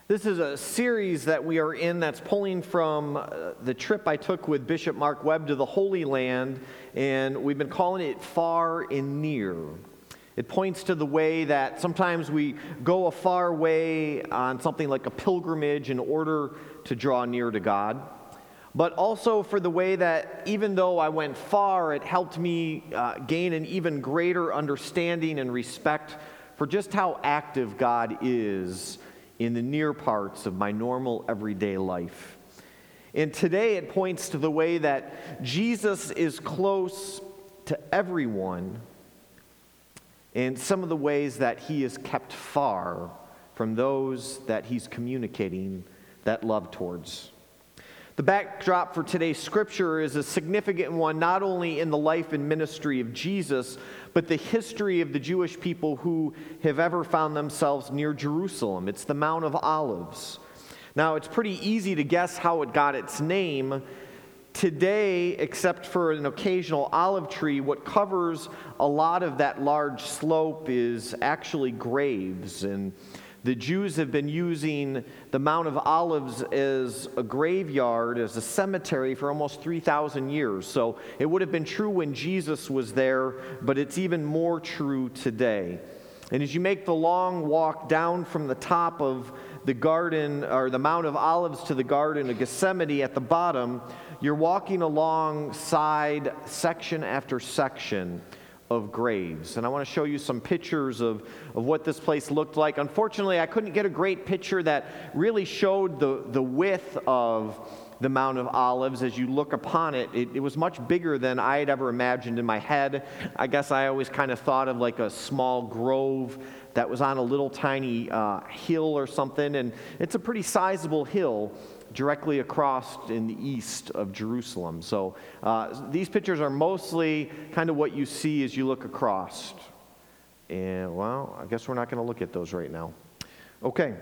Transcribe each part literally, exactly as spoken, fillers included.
This is a series that we are in that's pulling from uh, the trip I took with Bishop Mark Webb to the Holy Land, and we've been calling it Far and Near. It points to the way that sometimes we go a far way on something like a pilgrimage in order to draw near to God, but also for the way that even though I went far, it helped me uh, gain an even greater understanding and respect for just how active God is in the near parts of my normal everyday life. And today it points to the way that Jesus is close to everyone and some of the ways that he is kept far from those that he's communicating that love towards. The backdrop for today's scripture is a significant one, not only in the life and ministry of Jesus, but the history of the Jewish people who have ever found themselves near Jerusalem. It's the Mount of Olives. Now, it's pretty easy to guess how it got its name. Today, except for an occasional olive tree, what covers a lot of that large slope is actually graves. And the Jews have been using the Mount of Olives as a graveyard, as a cemetery for almost three thousand years. So it would have been true when Jesus was there, but it's even more true today. And as you make the long walk down from the top of the garden, or the Mount of Olives to the Garden of Gethsemane at the bottom, you're walking alongside section after section of graves. And I want to show you some pictures of, of what this place looked like. Unfortunately, I couldn't get a great picture that really showed the, the width of the Mount of Olives. As you look upon it, it, it was much bigger than I had ever imagined in my head. I guess I always kind of thought of like a small grove that was on a little tiny uh, hill or something, and it's a pretty sizable hill directly across in the east of Jerusalem. So uh, these pictures are mostly kind of what you see as you look across. And, well, I guess we're not going to look at those right now. Okay.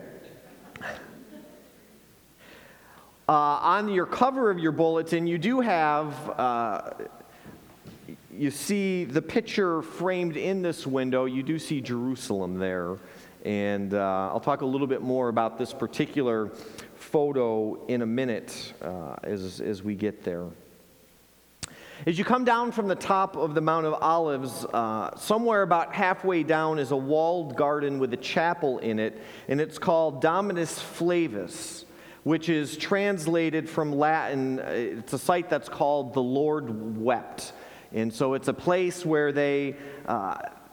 Uh, on your cover of your bulletin, you do have, uh, you see the picture framed in this window. You do see Jerusalem there. And uh, I'll talk a little bit more about this particular photo in a minute uh, as, as we get there. As you come down from the top of the Mount of Olives, uh, somewhere about halfway down is a walled garden with a chapel in it, and it's called Dominus Flavus, which is translated from Latin. It's a site that's called the Lord Wept. And so it's a place where they uh,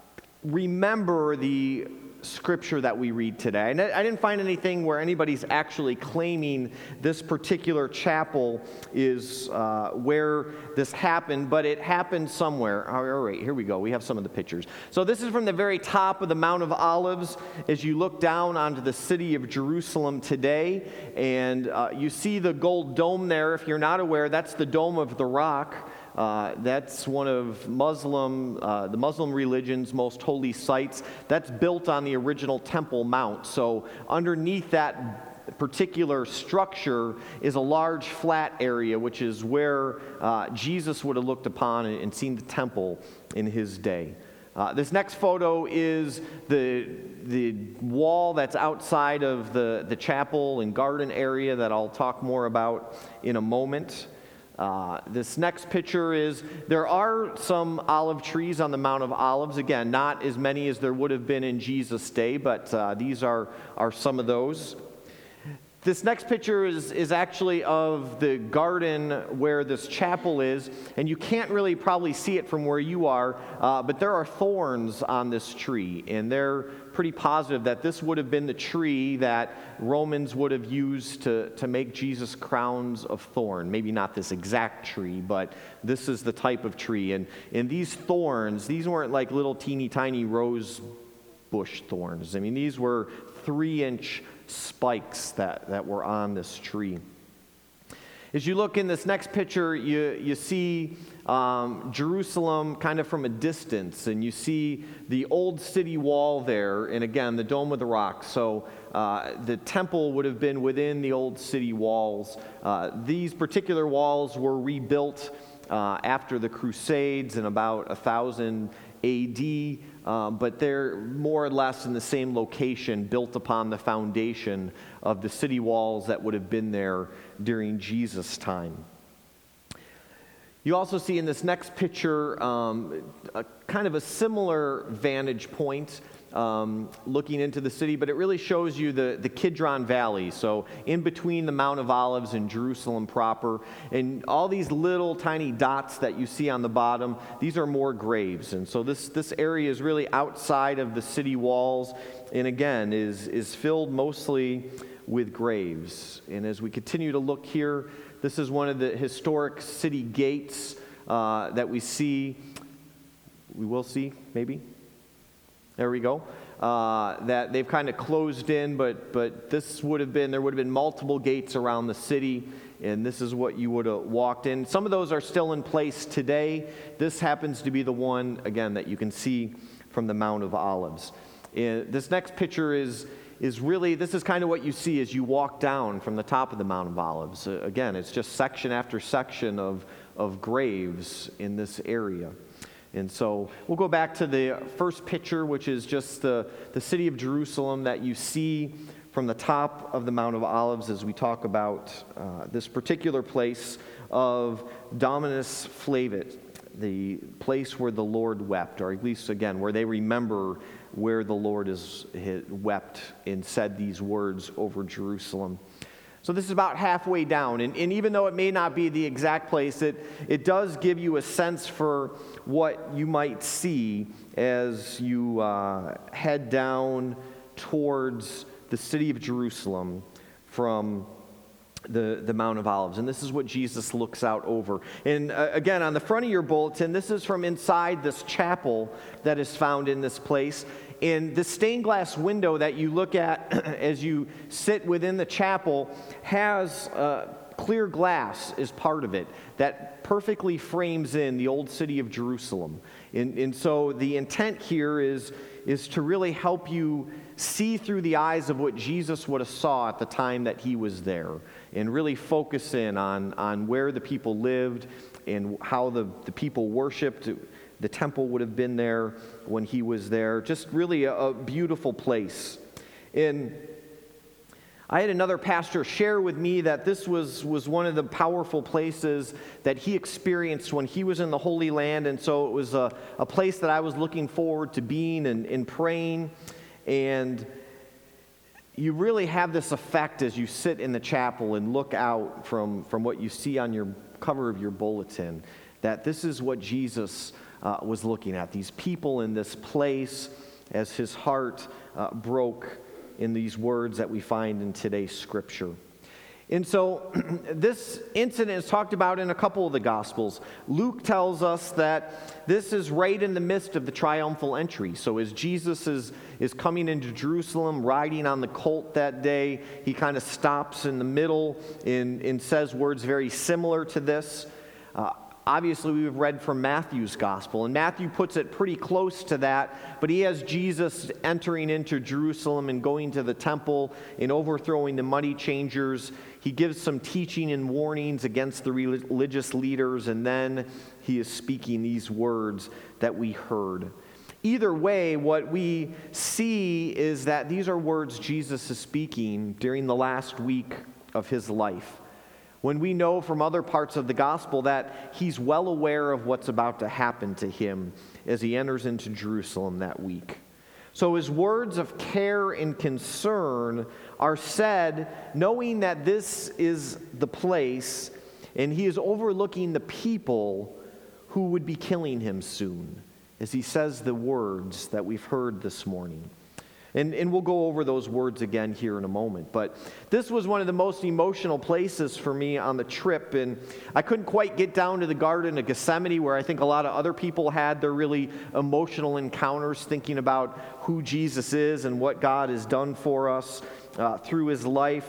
remember the scripture that we read today. And I didn't find anything where anybody's actually claiming this particular chapel is uh, where this happened, but it happened somewhere. All right, here we go. We have some of the pictures. So this is from the very top of the Mount of Olives as you look down onto the city of Jerusalem today, and uh, you see the gold dome there. If you're not aware, that's the Dome of the Rock. Uh, that's one of Muslim, uh, the Muslim religion's most holy sites. That's built on the original Temple Mount. So underneath that particular structure is a large flat area, which is where uh, Jesus would have looked upon and seen the temple in his day. Uh, this next photo is the the wall that's outside of the, the chapel and garden area that I'll talk more about in a moment. Uh, this next picture is, there are some olive trees on the Mount of Olives. Again, not as many as there would have been in Jesus' day, but uh, these are, are some of those. This next picture is, is actually of the garden where this chapel is, and you can't really probably see it from where you are, uh, but there are thorns on this tree, and they're pretty positive that this would have been the tree that Romans would have used to, to make Jesus crowns of thorn. Maybe not this exact tree, but this is the type of tree. And, and these thorns, these weren't like little teeny tiny rose bush thorns. I mean, these were three-inch spikes that, that were on this tree. As you look in this next picture, you, you see um, Jerusalem kind of from a distance, and you see the old city wall there, and again, the Dome of the Rock. So uh, the temple would have been within the old city walls. Uh, these particular walls were rebuilt uh, after the Crusades in about one thousand A D, um, but they're more or less in the same location, built upon the foundation of the city walls that would have been there during Jesus' time. You also see in this next picture um, a kind of a similar vantage point um, looking into the city, but it really shows you the, the Kidron Valley, so in between the Mount of Olives and Jerusalem proper. And all these little tiny dots that you see on the bottom, these are more graves. And so this, this area is really outside of the city walls, and again, is, is filled mostly with graves. And as we continue to look here, this is one of the historic city gates uh, that we see, we will see, maybe. There we go. Uh, that they've kind of closed in, but but this would have been, there would have been multiple gates around the city, and this is what you would have walked in. Some of those are still in place today. This happens to be the one, again, that you can see from the Mount of Olives. And this next picture is is really, this is kind of what you see as you walk down from the top of the Mount of Olives. Uh, again, it's just section after section of, of graves in this area. And so we'll go back to the first picture, which is just the, the city of Jerusalem that you see from the top of the Mount of Olives as we talk about uh, this particular place of Dominus Flevit, the place where the Lord wept, or at least, again, where they remember where the Lord is wept and said these words over Jerusalem. So this is about halfway down, and, and even though it may not be the exact place, it, it does give you a sense for what you might see as you uh, head down towards the city of Jerusalem from the, the Mount of Olives. And this is what Jesus looks out over. And uh, again, on the front of your bulletin, this is from inside this chapel that is found in this place. And the stained glass window that you look at as you sit within the chapel has uh, clear glass as part of it that perfectly frames in the old city of Jerusalem. And, and so the intent here is, is to really help you see through the eyes of what Jesus would have saw at the time that he was there, and really focus in on, on where the people lived and how the, the people worshiped. The temple would have been there when he was there. Just really a, a beautiful place. And I had another pastor share with me that this was, was one of the powerful places that he experienced when he was in the Holy Land. And so it was a, a place that I was looking forward to being and, and praying. And you really have this effect as you sit in the chapel and look out from, from what you see on your cover of your bulletin, that this is what Jesus Uh, was looking at, these people in this place as his heart uh, broke in these words that we find in today's scripture. And so this incident is talked about in a couple of the Gospels. Luke tells us that this is right in the midst of the triumphal entry. So as Jesus is, is coming into Jerusalem, riding on the colt that day, he kind of stops in the middle and, and says words very similar to this. Uh, Obviously, we've read from Matthew's gospel, and Matthew puts it pretty close to that, but he has Jesus entering into Jerusalem and going to the temple and overthrowing the money changers. He gives some teaching and warnings against the religious leaders, and then he is speaking these words that we heard. Either way, what we see is that these are words Jesus is speaking during the last week of his life, when we know from other parts of the gospel that he's well aware of what's about to happen to him as he enters into Jerusalem that week. So his words of care and concern are said knowing that this is the place, and he is overlooking the people who would be killing him soon, as he says the words that we've heard this morning. And, and we'll go over those words again here in a moment. But this was one of the most emotional places for me on the trip. And I couldn't quite get down to the Garden of Gethsemane, where I think a lot of other people had their really emotional encounters thinking about who Jesus is and what God has done for us uh, through his life.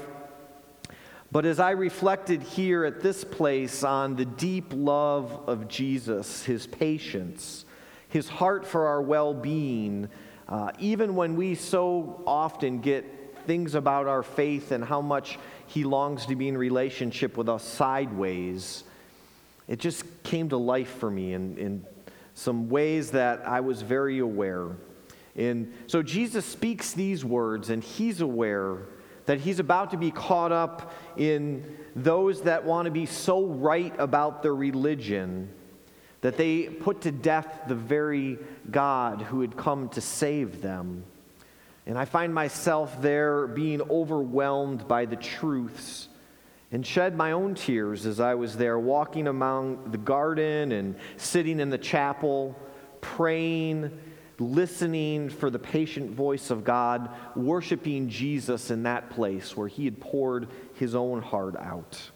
But as I reflected here at this place on the deep love of Jesus, his patience, his heart for our well-being, Uh, even when we so often get things about our faith and how much he longs to be in relationship with us sideways, it just came to life for me in, in some ways that I was very aware. And so Jesus speaks these words, and he's aware that he's about to be caught up in those that want to be so right about their religion that they put to death the very God who had come to save them. And I find myself there being overwhelmed by the truths and shed my own tears as I was there walking among the garden and sitting in the chapel, praying, listening for the patient voice of God, worshiping Jesus in that place where he had poured his own heart out.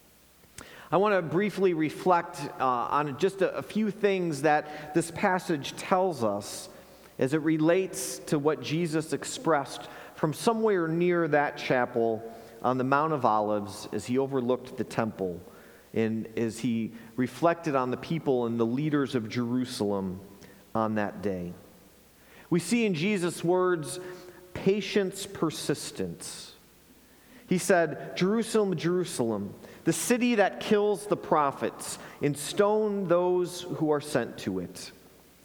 I want to briefly reflect uh, on just a, a few things that this passage tells us as it relates to what Jesus expressed from somewhere near that chapel on the Mount of Olives as he overlooked the temple and as he reflected on the people and the leaders of Jerusalem on that day. We see in Jesus' words, patience, persistence. He said, "Jerusalem, Jerusalem, the city that kills the prophets and stone those who are sent to it."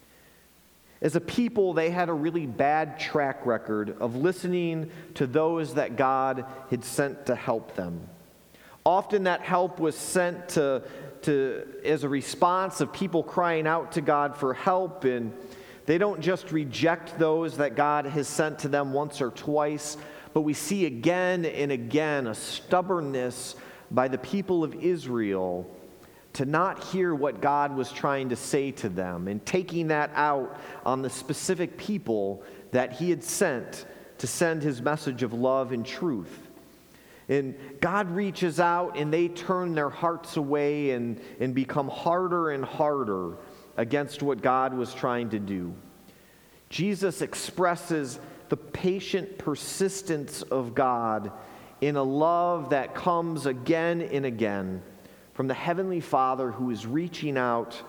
As a people, they had a really bad track record of listening to those that God had sent to help them. Often that help was sent to, to as a response of people crying out to God for help, and they don't just reject those that God has sent to them once or twice, but we see again and again a stubbornness by the people of Israel to not hear what God was trying to say to them, and taking that out on the specific people that he had sent to send his message of love and truth. And God reaches out and they turn their hearts away and, and become harder and harder against what God was trying to do. Jesus expresses the patient persistence of God in a love that comes again and again from the Heavenly Father who is reaching out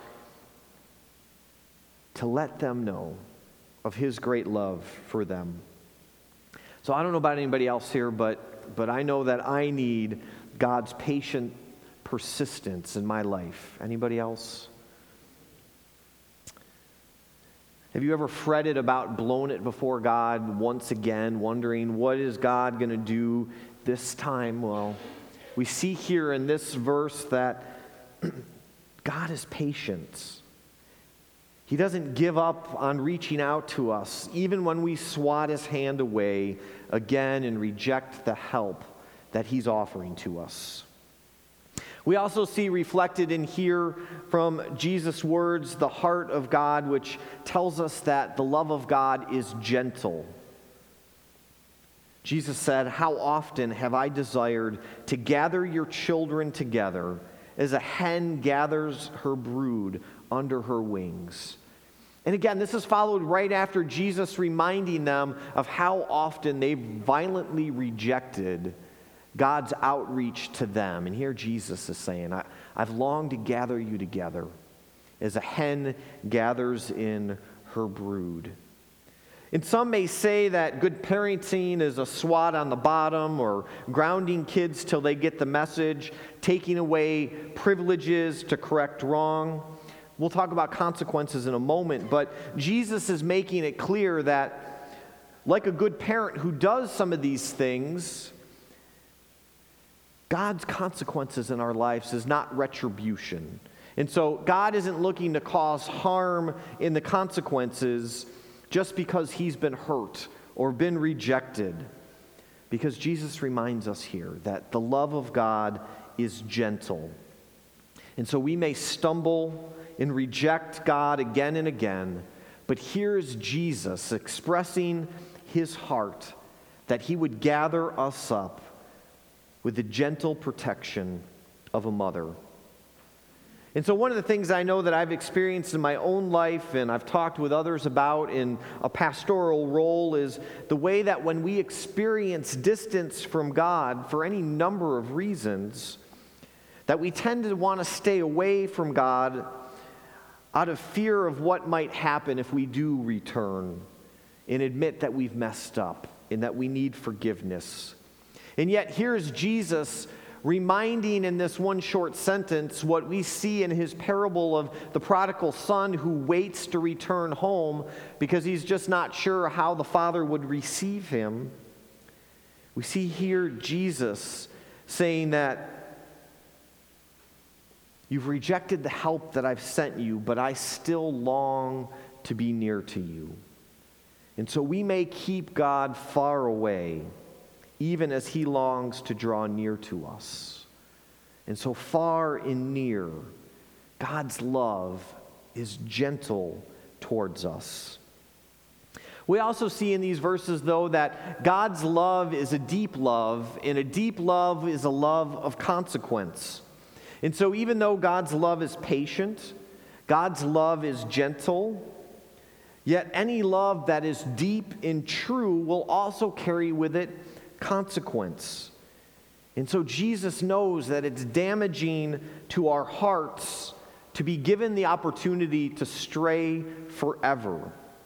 to let them know of his great love for them. So I don't know about anybody else here, but, but I know that I need God's patient persistence in my life. Anybody else? Have you ever fretted about blowing it before God once again, wondering what is God going to do this time? Well, we see here in this verse that God is patient. He doesn't give up on reaching out to us, even when we swat his hand away again and reject the help that he's offering to us. We also see reflected in here from Jesus' words the heart of God, which tells us that the love of God is gentle. Jesus said, "How often have I desired to gather your children together as a hen gathers her brood under her wings." And again, this is followed right after Jesus reminding them of how often they violently rejected God's outreach to them. And here Jesus is saying, I, I've longed to gather you together as a hen gathers in her brood. And some may say that good parenting is a swat on the bottom or grounding kids till they get the message, taking away privileges to correct wrong. We'll talk about consequences in a moment, but Jesus is making it clear that, like a good parent who does some of these things, God's consequences in our lives is not retribution. And so God isn't looking to cause harm in the consequences just because he's been hurt or been rejected. Because Jesus reminds us here that the love of God is gentle. And so we may stumble and reject God again and again, but here's Jesus expressing his heart that he would gather us up with the gentle protection of a mother. And so one of the things I know that I've experienced in my own life and I've talked with others about in a pastoral role is the way that when we experience distance from God for any number of reasons, that we tend to want to stay away from God out of fear of what might happen if we do return and admit that we've messed up and that we need forgiveness. And yet here's Jesus reminding in this one short sentence what we see in his parable of the prodigal son who waits to return home because he's just not sure how the father would receive him. We see here Jesus saying that you've rejected the help that I've sent you, but I still long to be near to you. And so we may keep God far away, even as he longs to draw near to us. And so far and near, God's love is gentle towards us. We also see in these verses, though, that God's love is a deep love, and a deep love is a love of consequence. And so even though God's love is patient, God's love is gentle, yet any love that is deep and true will also carry with it consequence. And so Jesus knows that it's damaging to our hearts to be given the opportunity to stray forever.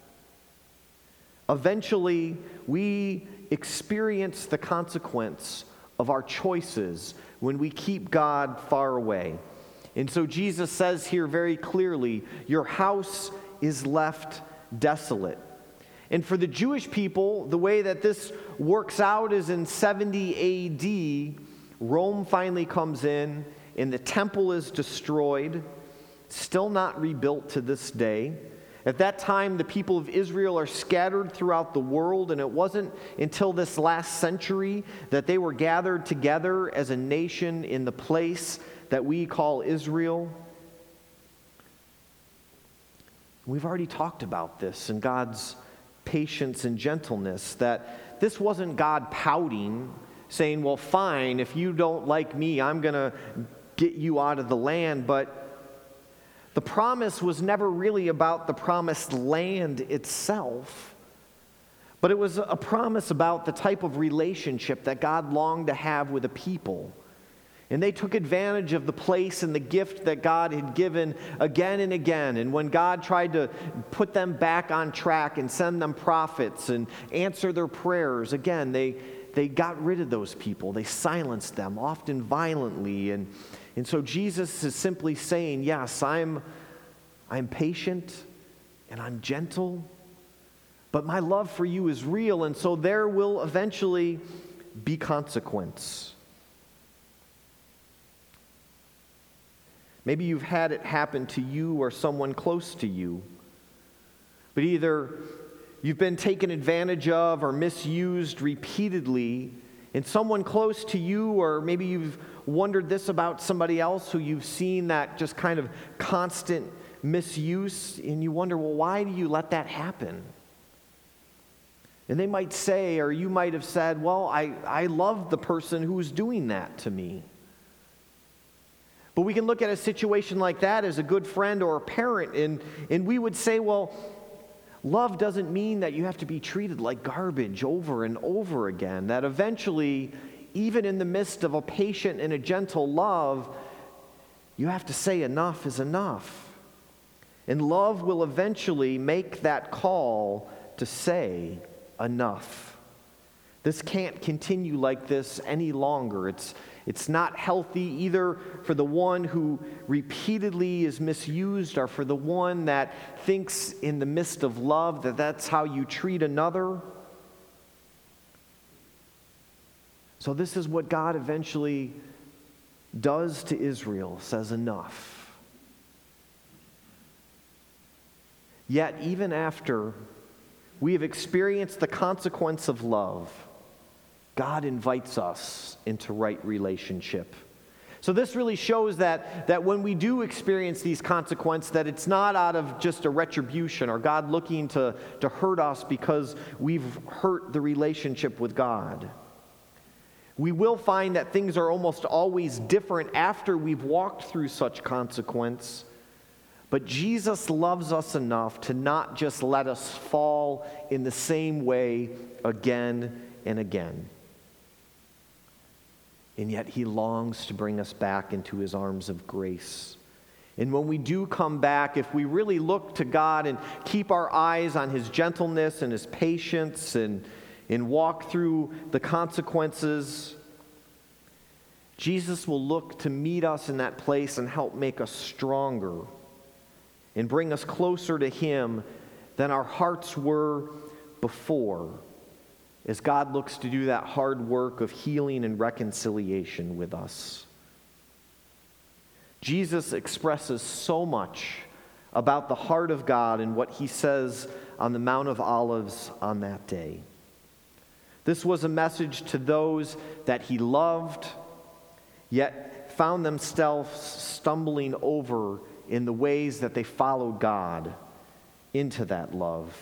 Eventually, we experience the consequence of our choices when we keep God far away. And so Jesus says here very clearly, your house is left desolate. And for the Jewish people, the way that this works out is in seventy A D, Rome finally comes in and the temple is destroyed, still not rebuilt to this day. At that time, the people of Israel are scattered throughout the world, and it wasn't until this last century that they were gathered together as a nation in the place that we call Israel. We've already talked about this and God's patience and gentleness, that this wasn't God pouting, saying, well, fine, if you don't like me, I'm going to get you out of the land. But the promise was never really about the promised land itself, but it was a promise about the type of relationship that God longed to have with a people. And they took advantage of the place and the gift that God had given again and again. And when God tried to put them back on track and send them prophets and answer their prayers, again, they, they got rid of those people. They silenced them, often violently. And, and so Jesus is simply saying, yes, I'm, I'm patient and I'm gentle, but my love for you is real, and so there will eventually be consequence. Maybe you've had it happen to you or someone close to you. But either you've been taken advantage of or misused repeatedly, and someone close to you, or maybe you've wondered this about somebody else who you've seen that just kind of constant misuse, and you wonder, well, why do you let that happen? And they might say, or you might have said, well, I, I love the person who's doing that to me. But we can look at a situation like that as a good friend or a parent, and, and we would say, well, love doesn't mean that you have to be treated like garbage over and over again, that eventually, even in the midst of a patient and a gentle love, you have to say enough is enough. And love will eventually make that call to say enough. This can't continue like this any longer. It's It's not healthy either for the one who repeatedly is misused or for the one that thinks in the midst of love that that's how you treat another. So this is what God eventually does to Israel, says enough. Yet even after we have experienced the consequence of love, God invites us into right relationship. So this really shows that, that when we do experience these consequences, that it's not out of just a retribution or God looking to, to hurt us because we've hurt the relationship with God. We will find that things are almost always different after we've walked through such consequence. But Jesus loves us enough to not just let us fall in the same way again and again. And yet he longs to bring us back into his arms of grace. And when we do come back, if we really look to God and keep our eyes on his gentleness and his patience and, and walk through the consequences, Jesus will look to meet us in that place and help make us stronger and bring us closer to Him than our hearts were before, as God looks to do that hard work of healing and reconciliation with us. Jesus expresses so much about the heart of God and what He says on the Mount of Olives on that day. This was a message to those that He loved, yet found themselves stumbling over in the ways that they followed God into that love.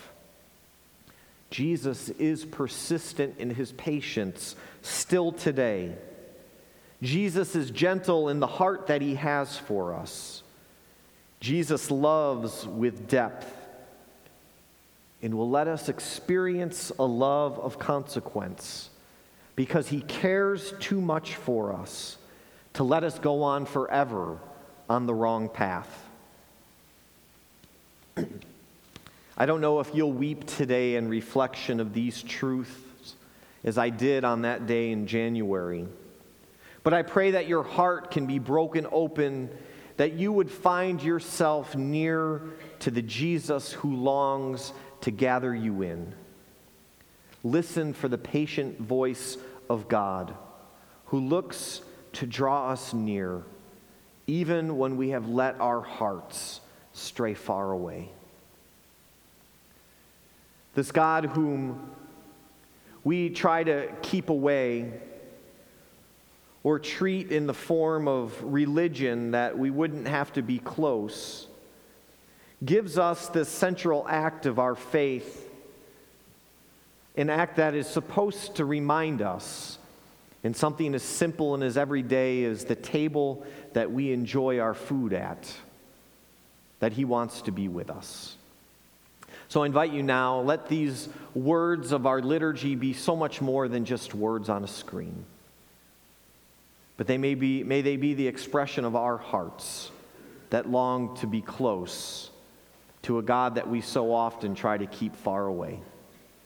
Jesus is persistent in His patience still today. Jesus is gentle in the heart that He has for us. Jesus loves with depth and will let us experience a love of consequence because He cares too much for us to let us go on forever on the wrong path. I don't know if you'll weep today in reflection of these truths as I did on that day in January. But I pray that your heart can be broken open, that you would find yourself near to the Jesus who longs to gather you in. Listen for the patient voice of God, who looks to draw us near, even when we have let our hearts stray far away. This God whom we try to keep away or treat in the form of religion that we wouldn't have to be close, gives us this central act of our faith, an act that is supposed to remind us in something as simple and as everyday as the table that we enjoy our food at, that He wants to be with us. So I invite you now, let these words of our liturgy be so much more than just words on a screen. But they may be, may they be the expression of our hearts that long to be close to a God that we so often try to keep far away.